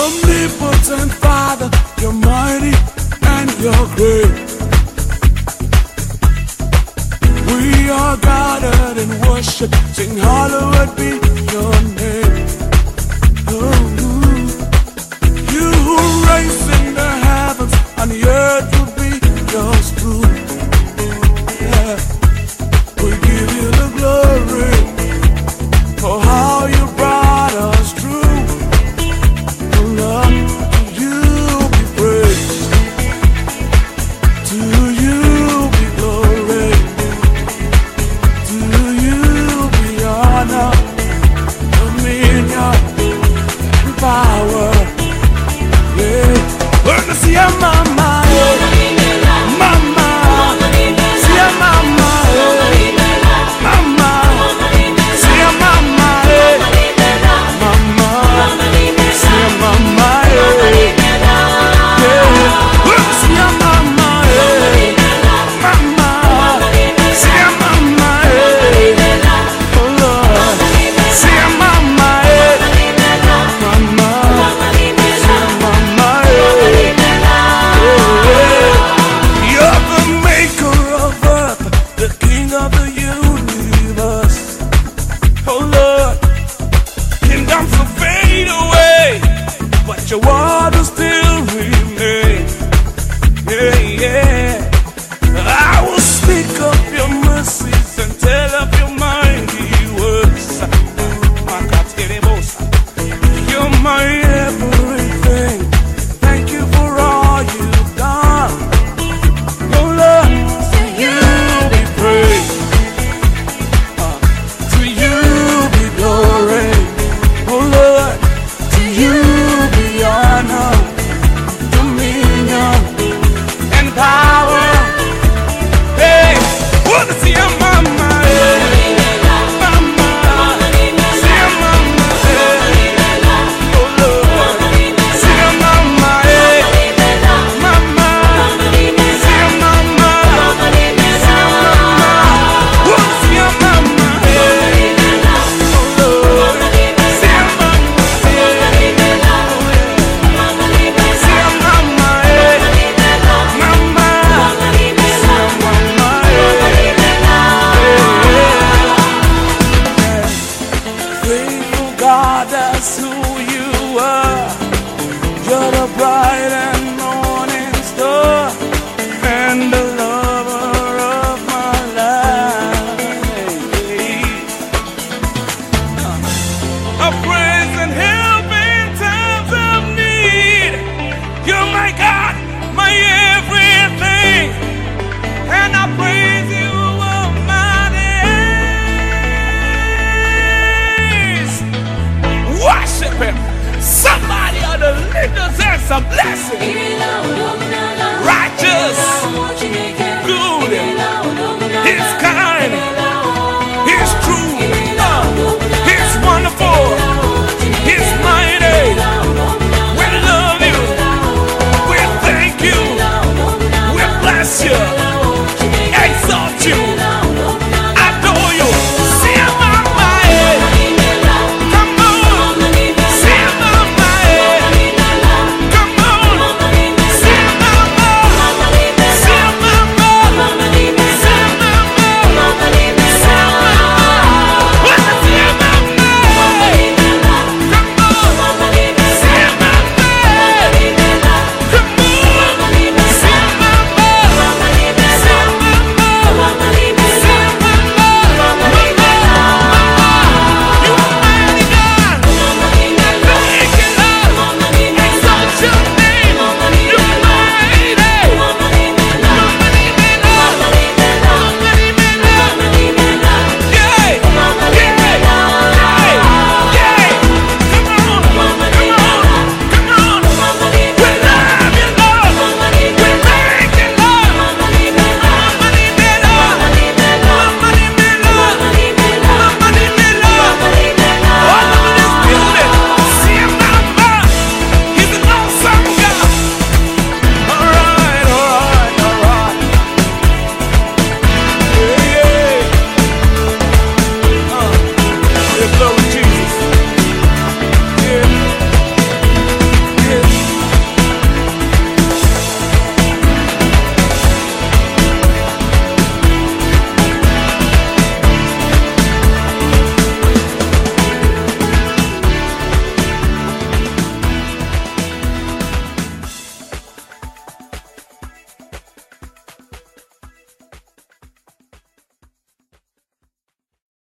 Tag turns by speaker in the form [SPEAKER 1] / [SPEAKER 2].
[SPEAKER 1] Omnipotent Father, you're mighty and you're great. We are gathered in worship, sing hallowed be your name. Oh, you who reign in the heavens and the earth will be yours too. Yeah. We give you the glory for how you brought us through. Power, yeah. We're gonna see a mama, mama, see a mama, mama, see a mama, mama, see a mama, yeah. We're gonna see a mama, mama, see a mama, oh Lord, see a mama. Your water still remain. Yeah, yeah. I will speak of your mercies and tell of your mighty works. You're my everything. Thank you for all you've done. Oh Lord, to you be praised. To you be glory. Oh Lord, to you honor, dominion, and power. Hey, wanna see a mama, mama, see a mama, oh Lord, see a mama, mama, see a mama, wanna see a mama, oh Lord, see a mama. God, that's who you are. You're the bright and morning star and the lover of my life. A praise and help in times of need. You're my God, my everything, and I praise you all my days. Worship him. Somebody ought to lift us as a blessing.